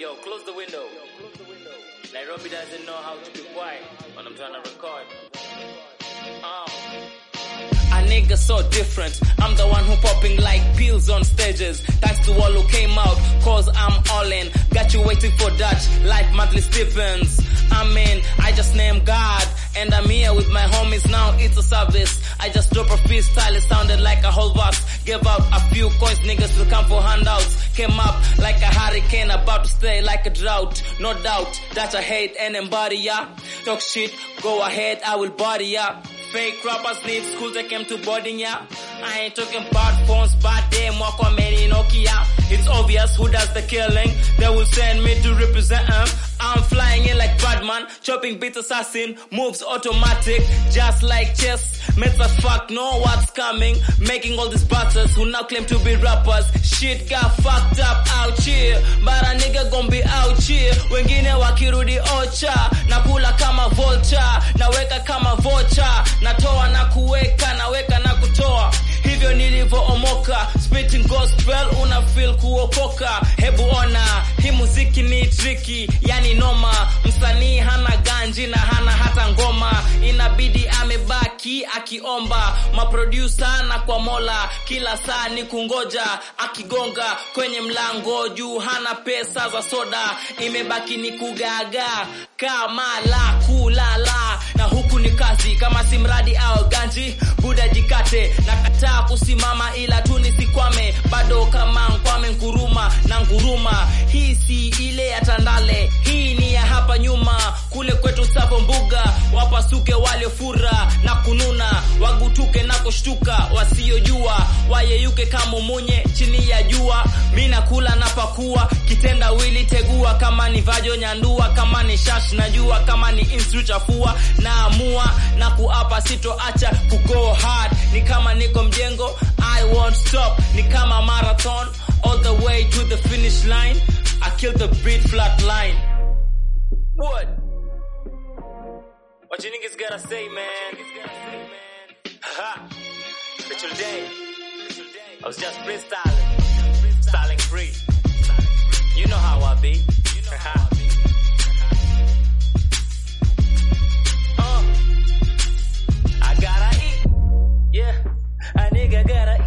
Yo, close the window. Nairobi doesn't know how to be quiet when I'm trying to record. A nigga so different. I'm the one who popping like pills on stages. Thanks to all who came out, cause I'm all in. Got you waiting for Dutch, like monthly stipends. I just named God, and I'm here with my homies now, it's a service. I just drop a freestyle, it sounded like a whole verse. Gave out a few coins, niggas will come for handouts. Came up like a hurricane, about to stay like a drought. No doubt that I hate and embody ya. Talk shit, go ahead, I will body ya. Fake rappers need school, take them to boarding ya. I ain't talking about phones, but damn, walk on many Nokia. It's obvious who does the killing. They will send me to represent them. I'm flying in like Batman, chopping beat assassin, moves automatic, just like chess. Mates as fuck know what's coming, making all these bastards who now claim to be rappers. Shit got fucked up out here, but a nigga gon' be out here. Wengine wakirudi ocha, nakula kama vulture, naweka kama vocha, natoa na kuweka, naweka na kutoa. Hivyo nilivyo omoka, spitting gospel, una feel kuokoka. Hebu ona, hii muziki ni tricky, yani noma. Msanii hana ganji na hana hata ngoma, inabidi amebaki akiomba maproducer na kwa Mola. Kila saa ni kungoja, akigonga kwenye mlango juu hana pesa za soda. Imebaki ni kugaga kama la kulala, na huku ni kazi kama simradi au ganji. Buda jikate, nakataa kusimama ila tu nisikwame. Bado kama nkwame nguruma na nguruma. Hii si ile ya Tandale, hii ni ya hapa nyuma. Kule kwetu Savo Mbuga, wapasuke wale fura na kununa. Wagutuke na kushtuka, wasiojua wayeyuke kama munye chini ya jua. Mina kula na pakua, kitenda wili tegua. Kama ni vajo nyandua, kama ni shash najua. Kama ni instru chafua, naamua na kuapa sitoacha kugo hard. Ni kama niko mjengo, I won't stop. Ni kama marathon, all the way to the finish line. I kill the beat flat line. What you niggas gotta say, man? Haha. Little day. I was just freestyling. Styling free. You know how I be. I gotta eat. Yeah. A nigga gotta